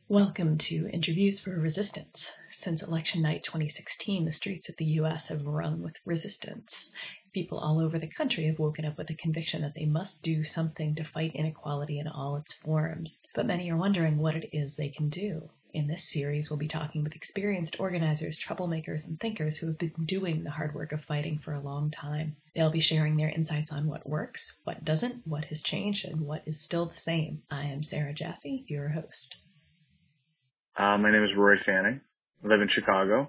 Welcome to Interviews for Resistance. Since election night 2016, the streets of the U.S. have rung with resistance. People all over the country have woken up with a conviction that they must do something to fight inequality in all its forms. But many are wondering what it is they can do. In this series, we'll be talking with experienced organizers, troublemakers, and thinkers who have been doing the hard work of fighting for a long time. They'll be sharing their insights on what works, what doesn't, what has changed, and what is still the same. I am Sarah Jaffe, your host. My name is Roy Fanning. I live in Chicago.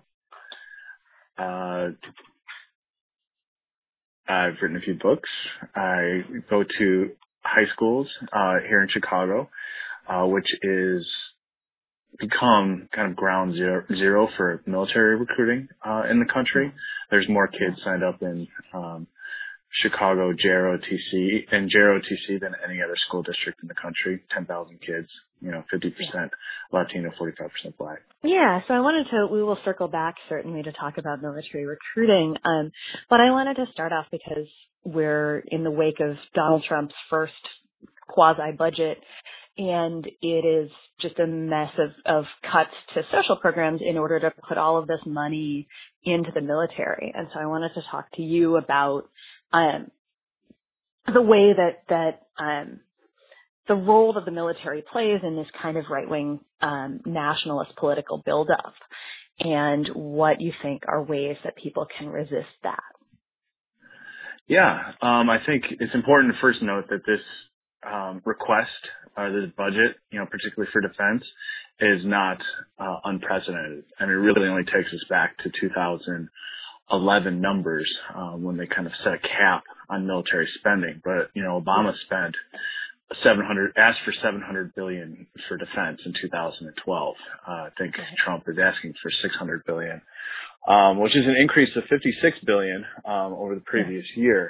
I've written a few books. I go to high schools here in Chicago, which is become kind of ground zero for military recruiting in the country. There's more kids signed up in Chicago JROTC than any other school district in the country. 10,000 kids, 50% Latino, 45% Black. Yeah, so we will circle back certainly to talk about military recruiting. But I wanted to start off because we're in the wake of Donald Trump's first quasi-budget, and it is just a mess of cuts to social programs in order to put all of this money into the military. And so I wanted to talk to you about the way that the role that the military plays in this kind of right-wing nationalist political buildup, and what you think are ways that people can resist that. Yeah, I think it's important to first note that this request, this budget, particularly for defense, is not unprecedented, and it really only takes us back to 2011 numbers when they kind of set a cap on military spending. But Obama asked for $700 billion for defense in 2012. I think Trump is asking for $600 billion, which is an increase of $56 billion over the previous year,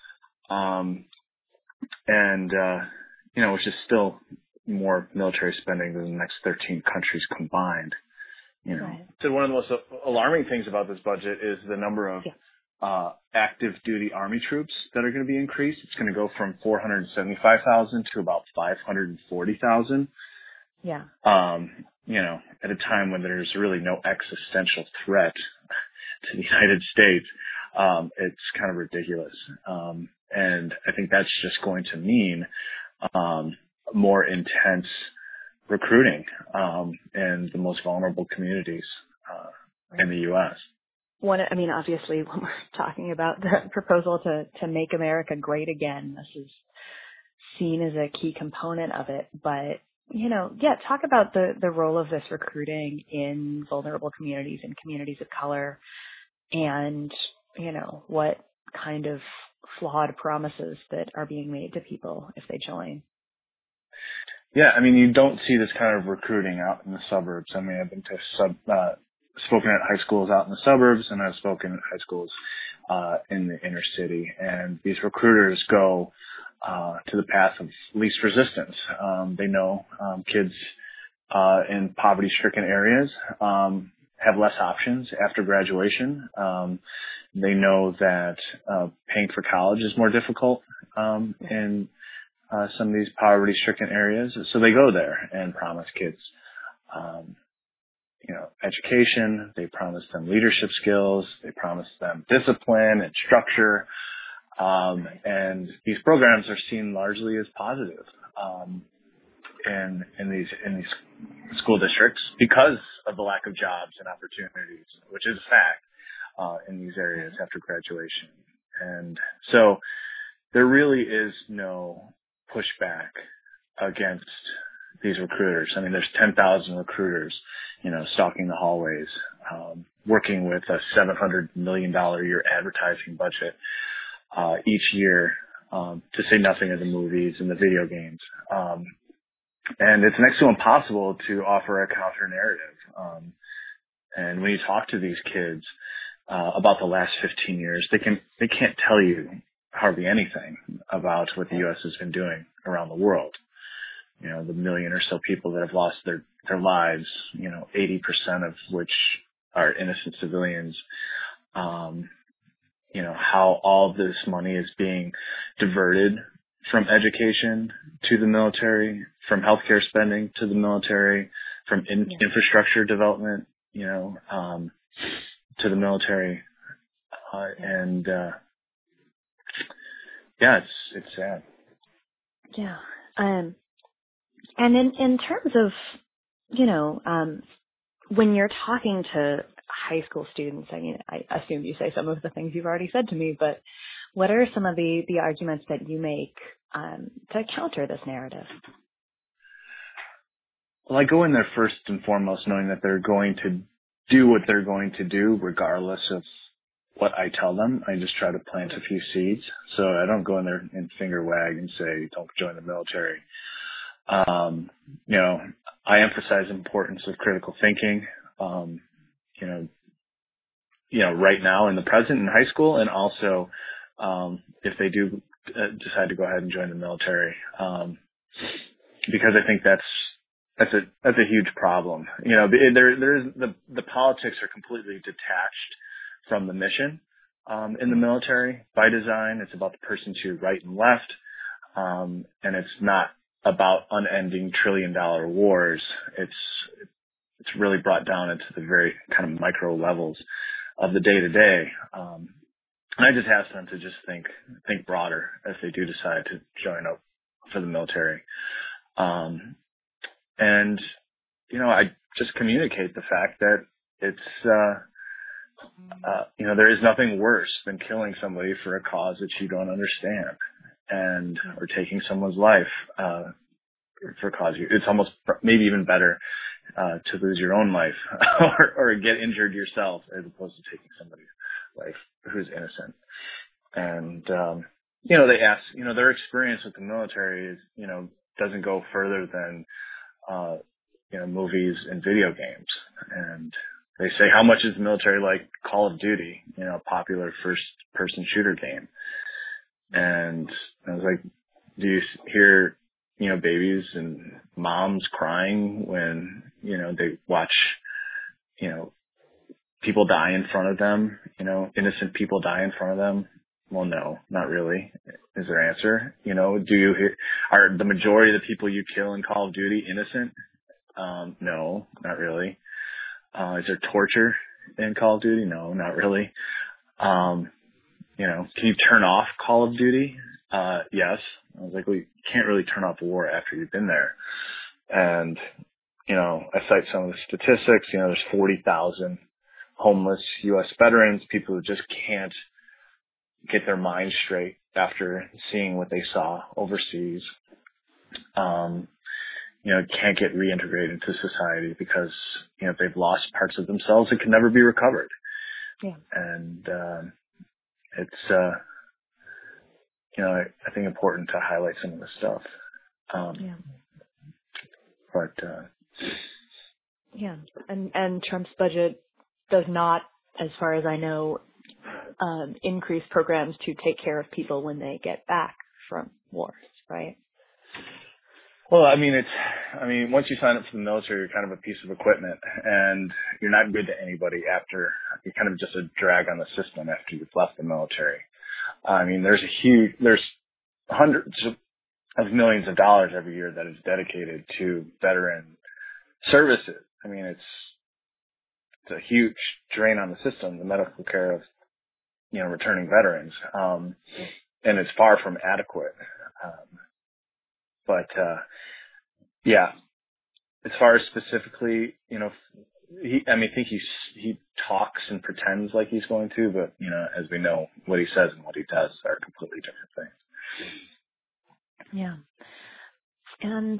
which is still more military spending than the next 13 countries combined. So one of the most alarming things about this budget is the number of active duty Army troops that are going to be increased. It's going to go from 475,000 to about 540,000. Yeah. At a time when there's really no existential threat to the United States, it's kind of ridiculous. And I think that's just going to mean more intense recruiting in the most vulnerable communities in the U.S. Obviously, when we're talking about the proposal to make America great again, this is seen as a key component of it. But, talk about the role of this recruiting in vulnerable communities and communities of color, and, what kind of flawed promises that are being made to people if they join. Yeah, you don't see this kind of recruiting out in the suburbs. I've been to spoken at high schools out in the suburbs, and I've spoken at high schools in the inner city. And these recruiters go to the path of least resistance. They know kids in poverty-stricken areas have less options after graduation. They know that paying for college is more difficult in some of these poverty-stricken areas. So they go there and promise kids education. They promise them leadership skills. They promise them discipline and structure. And these programs are seen largely as positive in these school districts because of the lack of jobs and opportunities, which is a fact in these areas after graduation. And so there really is no pushback against these recruiters. There's 10,000 recruiters, stalking the hallways, working with a $700 million a year advertising budget each year, to say nothing of the movies and the video games. And it's next to impossible to offer a counter narrative. And when you talk to these kids about the last 15 years, they can't tell you hardly anything about what the U.S. has been doing around the world. The million or so people that have lost their lives, 80% of which are innocent civilians, how all this money is being diverted from education to the military, from healthcare spending to the military, from infrastructure development, to the military. It's sad. Yeah. And in terms of, when you're talking to high school students, I mean, I assume you say some of the things you've already said to me, but what are some of the arguments that you make to counter this narrative? Well, I go in there first and foremost knowing that they're going to do what they're going to do regardless of what I tell them. I just try to plant a few seeds. So I don't go in there and finger wag and say, don't join the military. I emphasize the importance of critical thinking, right now in the present in high school, and also if they do decide to go ahead and join the military, because I think that's a huge problem. There is the politics are completely detached from the mission in the military by design. It's about the person to right and left, and it's not about unending trillion-dollar wars. It's really brought down into the very kind of micro levels of the day-to-day. And I just ask them to just think broader as they do decide to join up for the military. I just communicate the fact that it's, there is nothing worse than killing somebody for a cause that you don't understand, or taking someone's life, for a cause. It's almost maybe even better, to lose your own life or get injured yourself as opposed to taking somebody's life who's innocent. And, they ask, their experience with the military is, doesn't go further than, movies and video games. And they say, how much is the military like Call of Duty, a popular first person shooter game? And I was like, do you hear, babies and moms crying when, they watch, people die in front of them, innocent people die in front of them? Well, no, not really, is their answer. Do you hear, are the majority of the people you kill in Call of Duty innocent? No, not really. Is there torture in Call of Duty? No, not really. Can you turn off Call of Duty? Yes. I was like, well, you can't really turn off war after you've been there. And, I cite some of the statistics. There's 40,000 homeless U.S. veterans, people who just can't get their mind straight after seeing what they saw overseas. Can't get reintegrated into society because, they've lost parts of themselves that can never be recovered. Yeah. And, it's, I think important to highlight some of this stuff. And Trump's budget does not, as far as I know, increase programs to take care of people when they get back from wars, right? Well, once you sign up for the military, you're kind of a piece of equipment, and you're not good to anybody after. You're kind of just a drag on the system after you've left the military. There's hundreds of millions of dollars every year that is dedicated to veteran services. It's a huge drain on the system, the medical care of, returning veterans. And it's far from adequate. As far as specifically, I think he talks and pretends like he's going to, but, as we know, what he says and what he does are completely different things. Yeah. And,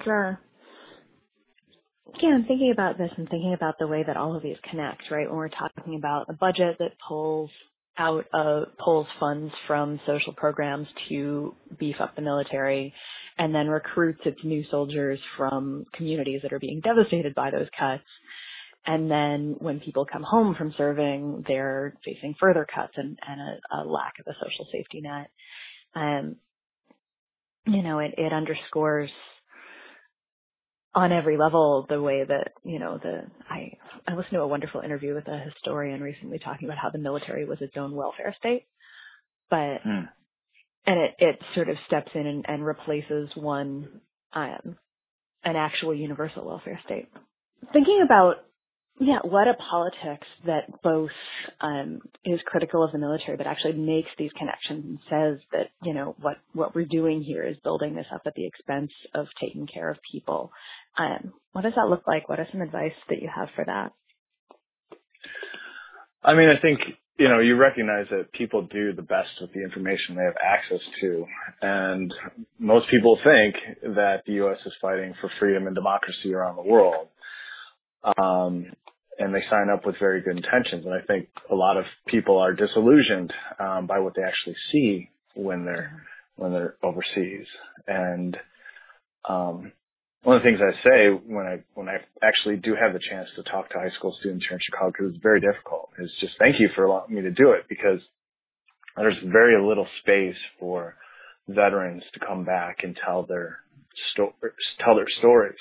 I'm thinking about this and thinking about the way that all of these connect, right? When we're talking about a budget that pulls funds from social programs to beef up the military and then recruits its new soldiers from communities that are being devastated by those cuts. And then when people come home from serving, they're facing further cuts and a lack of a social safety net. It underscores on every level the way that, I listened to a wonderful interview with a historian recently talking about how the military was its own welfare state, but, and it sort of steps in and replaces an actual universal welfare state. thinking about, what a politics that both is critical of the military, but actually makes these connections and says that, what we're doing here is building this up at the expense of taking care of people. What does that look like? What are some advice that you have for that? I mean, I think, you recognize that people do the best with the information they have access to. And most people think that the U.S. is fighting for freedom and democracy around the world. And they sign up with very good intentions. And I think a lot of people are disillusioned by what they actually see when they're overseas. And one of the things I say when I actually do have the chance to talk to high school students here in Chicago, because it's very difficult, is just thank you for allowing me to do it, because there's very little space for veterans to come back and tell their stories.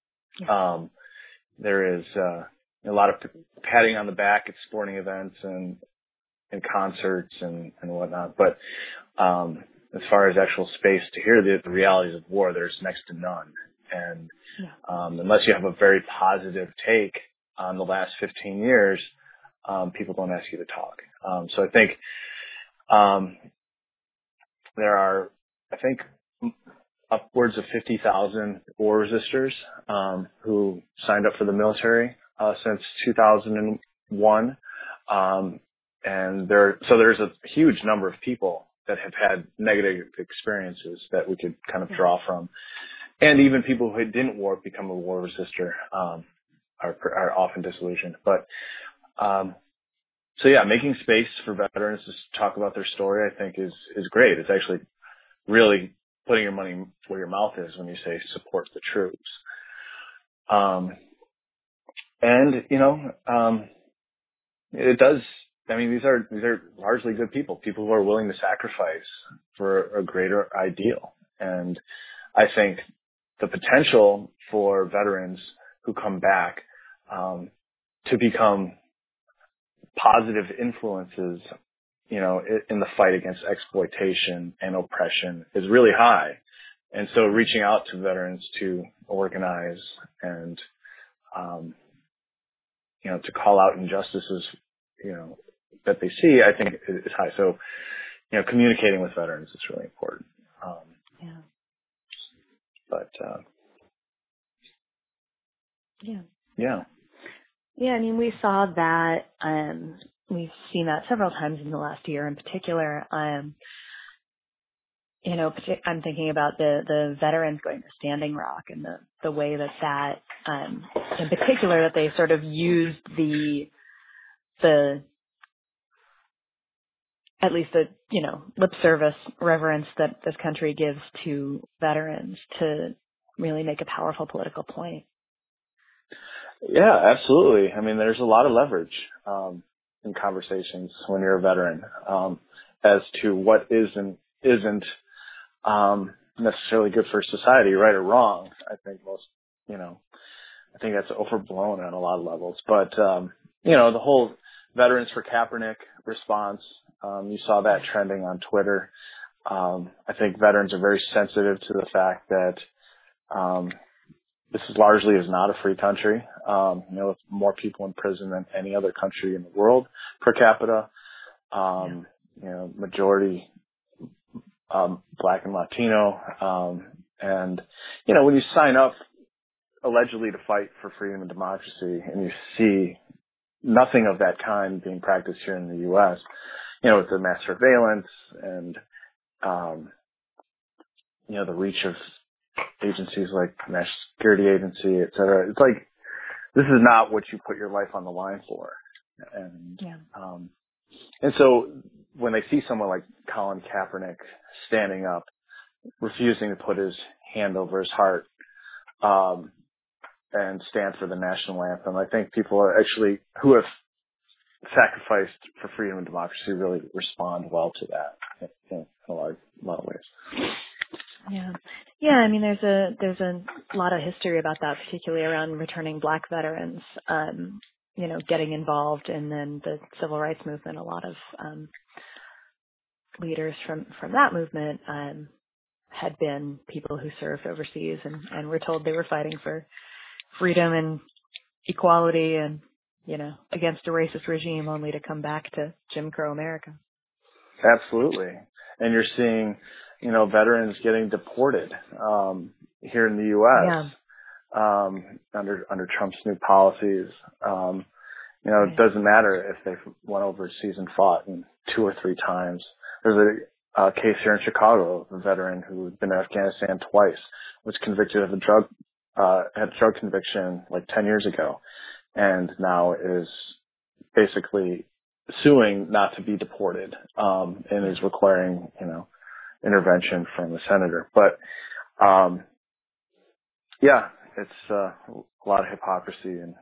There is a lot of patting on the back at sporting events and concerts and whatnot. But as far as actual space to hear the realities of war, there's next to none. And unless you have a very positive take on the last 15 years, people don't ask you to talk. So I think there are, upwards of 50,000 war resistors who signed up for the military since 2001. And there's a huge number of people that have had negative experiences that we could kind of draw from. And even people who didn't become a war resistor are often disillusioned. But making space for veterans to talk about their story, I think, is great. It's actually really putting your money where your mouth is when you say support the troops. It does. I mean, these are largely good people who are willing to sacrifice for a greater ideal. And I think the potential for veterans who come back to become positive influences, in the fight against exploitation and oppression is really high. And so reaching out to veterans to organize and, to call out injustices, that they see, I think is high. So, communicating with veterans is really important. I mean, we saw that, we've seen that several times in the last year in particular. I'm thinking about the veterans going to Standing Rock and the way that in particular, that they sort of used the at least the, lip service reverence that this country gives to veterans to really make a powerful political point. Yeah, absolutely. I mean, there's a lot of leverage in conversations when you're a veteran as to what isn't necessarily good for society, right or wrong. I think I think that's overblown on a lot of levels. But the whole Veterans for Kaepernick response, you saw that trending on Twitter. I think veterans are very sensitive to the fact that this largely is not a free country. With more people in prison than any other country in the world per capita. Majority Black and Latino. And when you sign up allegedly to fight for freedom and democracy, and you see nothing of that kind being practiced here in the U.S., with the mass surveillance and the reach of agencies like the National Security Agency, et cetera. It's like, this is not what you put your life on the line for. And so when they see someone like Colin Kaepernick standing up, refusing to put his hand over his heart, and stand for the national anthem, I think people are actually, who have sacrificed for freedom and democracy, really respond well to that in a lot of ways. Yeah. I mean, there's a lot of history about that, particularly around returning Black veterans, getting involved, and then the civil rights movement. A lot of leaders from that movement had been people who served overseas and were told they were fighting for freedom and equality and, against a racist regime, only to come back to Jim Crow America. Absolutely. And you're seeing, veterans getting deported here in the U.S. Under Trump's new policies. It doesn't matter if they've went overseas and fought 2 or 3 times. There's a case here in Chicago of a veteran who had been to Afghanistan twice, was convicted of had a drug conviction like 10 years ago, and now is basically suing not to be deported, and is requiring, intervention from the senator. But, it's a lot of hypocrisy in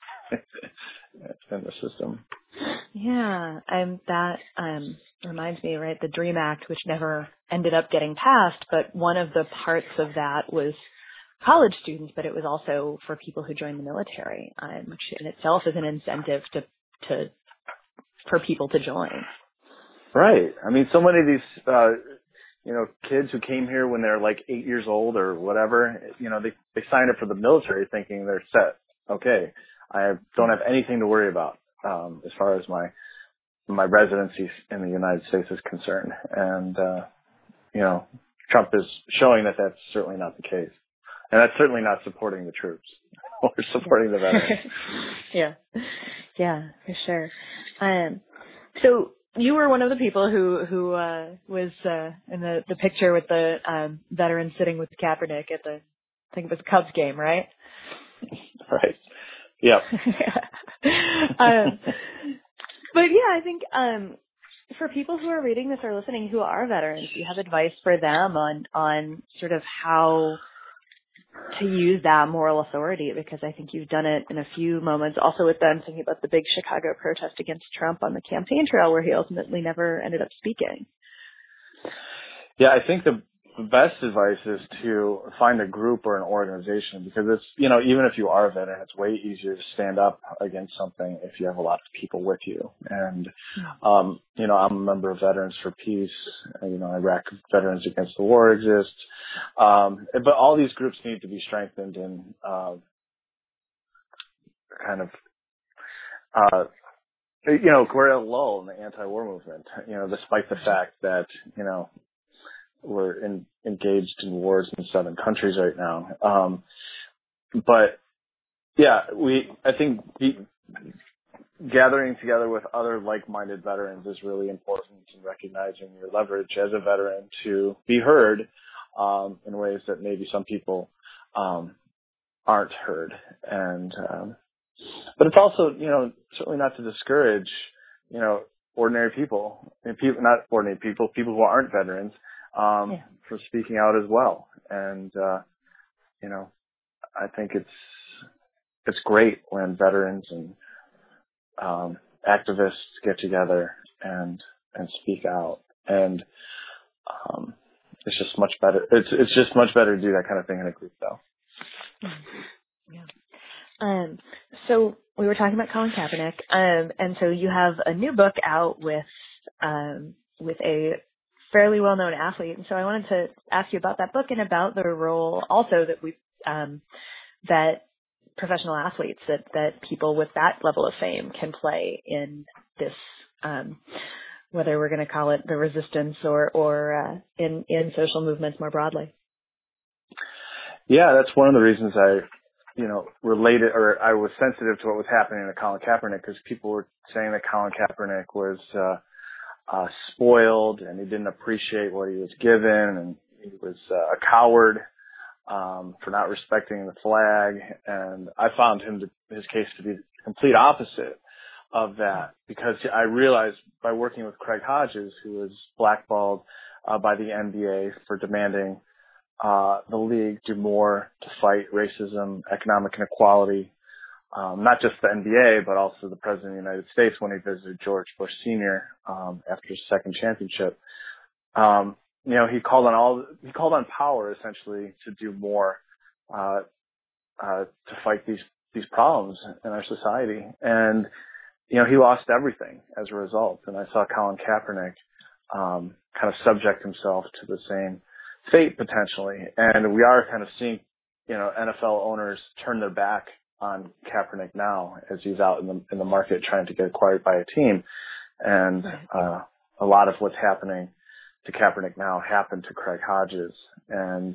the system. Yeah, that reminds me, right, the DREAM Act, which never ended up getting passed, but one of the parts of that was college students, but it was also for people who joined the military, which in itself is an incentive for people to join. Right. I mean, so many of these, kids who came here when they're like 8 years old or whatever, they sign up for the military thinking they're set. Okay, I don't have anything to worry about as far as my residency in the United States is concerned. And, Trump is showing that that's certainly not the case. And that's certainly not supporting the troops or supporting the veterans. Yeah, for sure. So you were one of the people who was in the picture with the veteran sitting with Kaepernick at I think it was a Cubs game, right? Right. Yeah. But yeah, I think for people who are reading this or listening who are veterans, do you have advice for them on sort of how to use that moral authority? Because I think you've done it in a few moments. Also with them thinking about the big Chicago protest against Trump on the campaign trail where he ultimately never ended up speaking. Yeah, I think the best advice is to find a group or an organization, because it's, even if you are a veteran, it's way easier to stand up against something if you have a lot of people with you. And, I'm a member of Veterans for Peace. Iraq Veterans Against the War exists. But all these groups need to be strengthened and, we're at a lull in the anti-war movement, despite the fact that, we're engaged in wars in 7 countries right now. But yeah, I think gathering together with other like-minded veterans is really important in recognizing your leverage as a veteran to be heard, in ways that maybe some people, aren't heard. And, but it's also, certainly not to discourage, ordinary people, not ordinary people who aren't veterans, for speaking out as well. And, I think it's great when veterans and, activists get together and speak out. And, it's just much better. It's just much better to do that kind of thing in a group, though. Yeah. So we were talking about Colin Kaepernick, and so you have a new book out with a fairly well-known athlete, and so I wanted to ask you about that book and about the role also that professional athletes, that people with that level of fame can play in this, whether we're going to call it the resistance or in social movements more broadly. Yeah, that's one of the reasons I related, or I was sensitive to what was happening to Colin Kaepernick, because people were saying that Colin Kaepernick was spoiled and he didn't appreciate what he was given, and he was a coward for not respecting the flag. And I found his case to be the complete opposite of that, because I realized by working with Craig Hodges, who was blackballed by the NBA for demanding the league do more to fight racism, economic inequality, not just the NBA, but also the President of the United States when he visited George Bush Sr. After his second championship. He called on power essentially to do more to fight these problems in our society. And he lost everything as a result. And I saw Colin Kaepernick kind of subject himself to the same fate potentially. And we are kind of seeing, NFL owners turn their back on Kaepernick now as he's out in the market trying to get acquired by a team. And a lot of what's happening to Kaepernick now happened to Craig Hodges. And,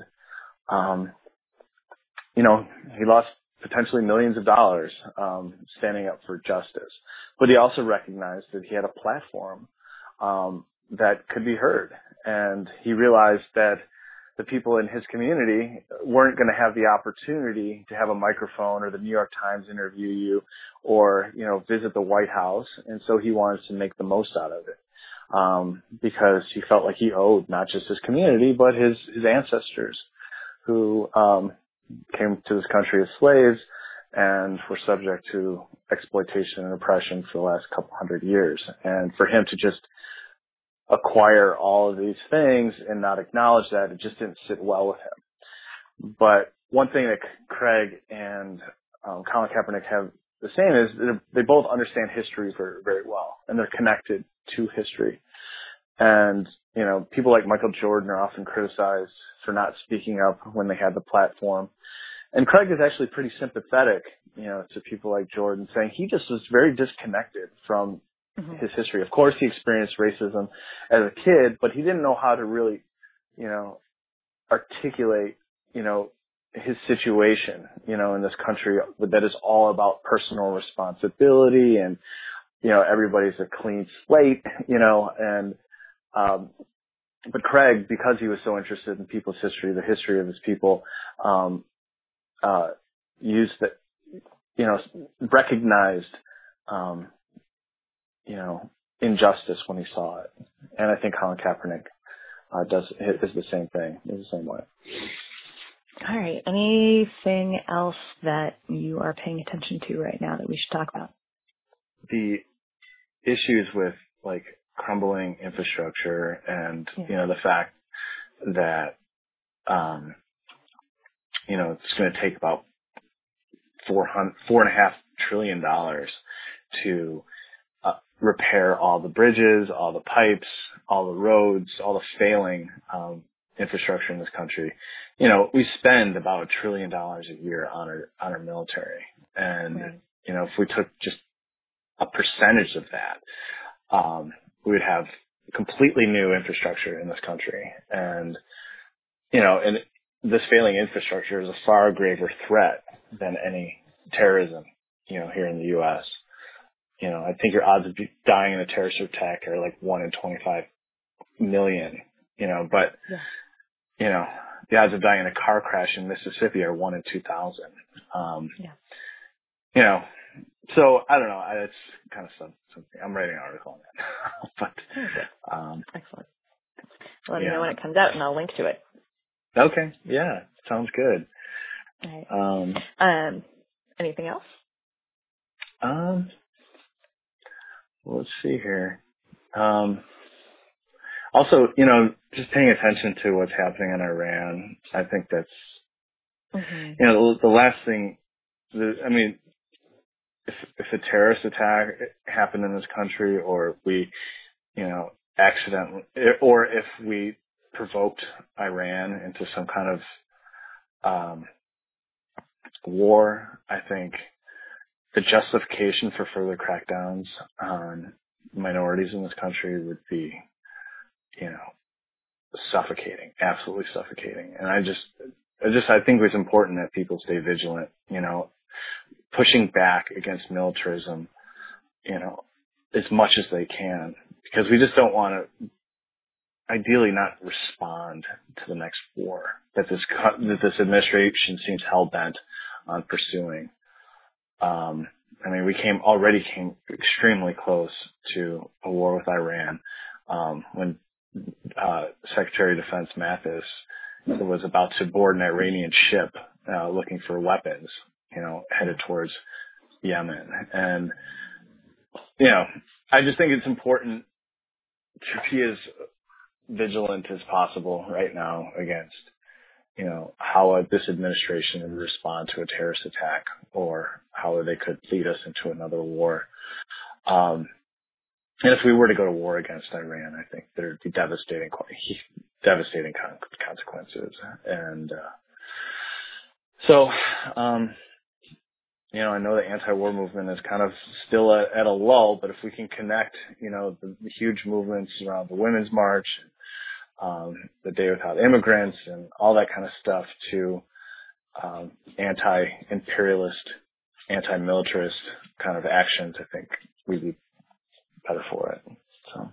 he lost potentially millions of dollars standing up for justice. But he also recognized that he had a platform that could be heard. And he realized that the people in his community weren't going to have the opportunity to have a microphone or the New York Times interview you or, visit the White House. And so he wanted to make the most out of it because he felt like he owed not just his community, but his ancestors who came to this country as slaves and were subject to exploitation and oppression for the last couple hundred years. And for him to just acquire all of these things and not acknowledge that, it just didn't sit well with him. But one thing that Craig and Colin Kaepernick have the same is they both understand history very, very well, and they're connected to history. And, people like Michael Jordan are often criticized for not speaking up when they had the platform. And Craig is actually pretty sympathetic, to people like Jordan, saying he just was very disconnected from his history. Of course, he experienced racism as a kid, but he didn't know how to really, articulate, his situation, in this country that is all about personal responsibility and, everybody's a clean slate, but Craig, because he was so interested in people's history, the history of his people, used that, recognized, injustice when he saw it. And I think Colin Kaepernick is the same thing, is the same way. All right. Anything else that you are paying attention to right now that we should talk about? The issues with crumbling infrastructure and, the fact that, it's going to take about $4.5 trillion to repair all the bridges, all the pipes, all the roads, all the failing infrastructure in this country. We spend about $1 trillion a year on our military. And, right. If we took just a percentage of that, we would have completely new infrastructure in this country. And, and this failing infrastructure is a far graver threat than any terrorism, here in the U.S. I think your odds of dying in a terrorist attack are 1 in 25 million, but, the odds of dying in a car crash in Mississippi are 1 in 2,000. So I don't know. It's kind of something. I'm writing an article on that. But, excellent. Let me know when it comes out and I'll link to it. Okay. Yeah. Sounds good. All right. Anything else? Let's see here. Also, just paying attention to what's happening in Iran, I think that's, the last thing, if a terrorist attack happened in this country or we, accidentally, or if we provoked Iran into some kind of, war, I think the justification for further crackdowns on minorities in this country would be, suffocating, absolutely suffocating. And I think it's important that people stay vigilant, pushing back against militarism, as much as they can, because we just don't want to, ideally not respond to the next war that this administration seems hell-bent on pursuing. We came extremely close to a war with Iran, when, Secretary of Defense Mathis was about to board an Iranian ship, looking for weapons, headed towards Yemen. And, I just think it's important to be as vigilant as possible right now against, how this administration would respond to a terrorist attack or how they could lead us into another war. And if we were to go to war against Iran, I think there'd be devastating consequences. And, I know the anti-war movement is kind of still at a lull, but if we can connect, the huge movements around the Women's March, the Day Without Immigrants, and all that kind of stuff to anti-imperialist, anti-militarist kind of actions, I think we'd be better for it. So,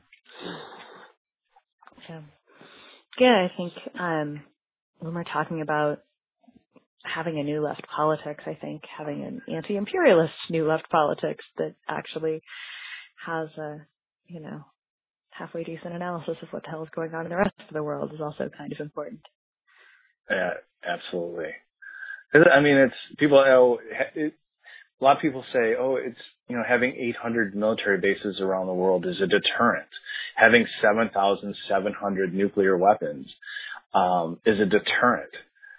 yeah, I think when we're talking about having a new left politics, I think having an anti-imperialist new left politics that actually has a, halfway decent analysis of what the hell is going on in the rest of the world is also kind of important. Yeah, absolutely. I mean, it's people. A lot of people say, it's having 800 military bases around the world is a deterrent. Having 7,700 nuclear weapons is a deterrent.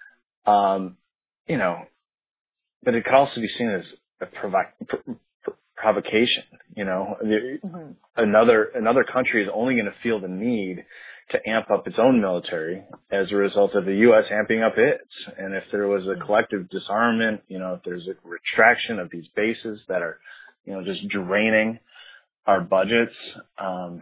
But it could also be seen as a provocation. Mm-hmm. Another country is only going to feel the need to amp up its own military as a result of the U.S. amping up its. And if there was a collective disarmament, if there's a retraction of these bases that are, just draining our budgets, I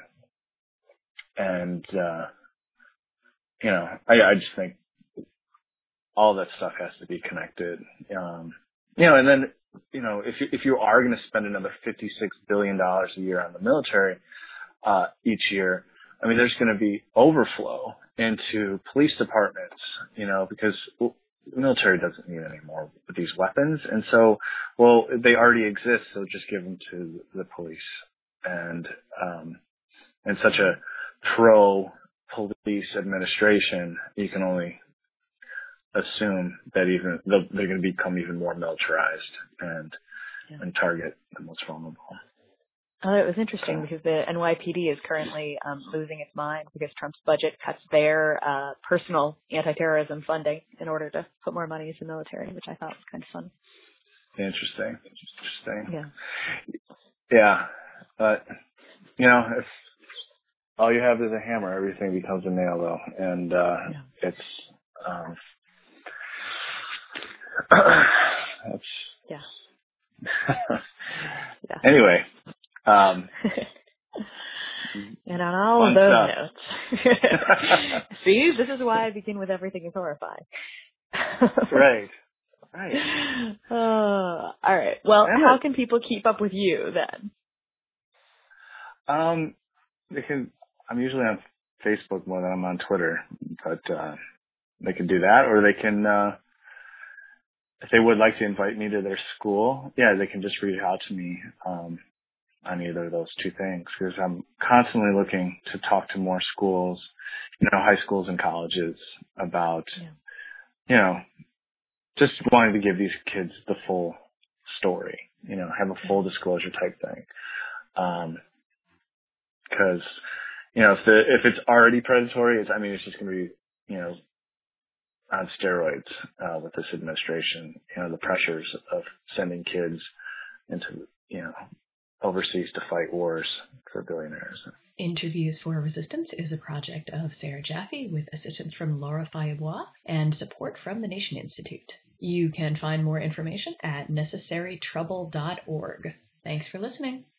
just think all that stuff has to be connected. And then, if you are going to spend another $56 billion a year on the military, each year, I mean, there's going to be overflow into police departments, because the military doesn't need any more of these weapons. And so, they already exist, so just give them to the police. And such a pro-police administration, you can only assume that they're going to become even more militarized and target the most vulnerable. Oh, it was interesting because the NYPD is currently losing its mind because Trump's budget cuts their personal anti-terrorism funding in order to put more money into the military, which I thought was kind of fun. Interesting. Yeah. Yeah. But, if all you have is a hammer, everything becomes a nail, though. And it's... that's... Yeah. Anyway. And on all of those notes, see, this is why I begin with everything is horrifying. Right. All right. Well, how can people keep up with you then? They can. I'm usually on Facebook more than I'm on Twitter, but they can do that, or they can. If they would like to invite me to their school, they can just reach out to me on either of those two things, because I'm constantly looking to talk to more schools, high schools and colleges about, just wanting to give these kids the full story, have a full disclosure type thing. Because, if it's already predatory, it's just going to be, on steroids with this administration. The pressures of sending kids into, overseas to fight wars for billionaires. Interviews for Resistance is a project of Sarah Jaffe with assistance from Laura Fayebois and support from the Nation Institute. You can find more information at necessarytrouble.org. Thanks for listening.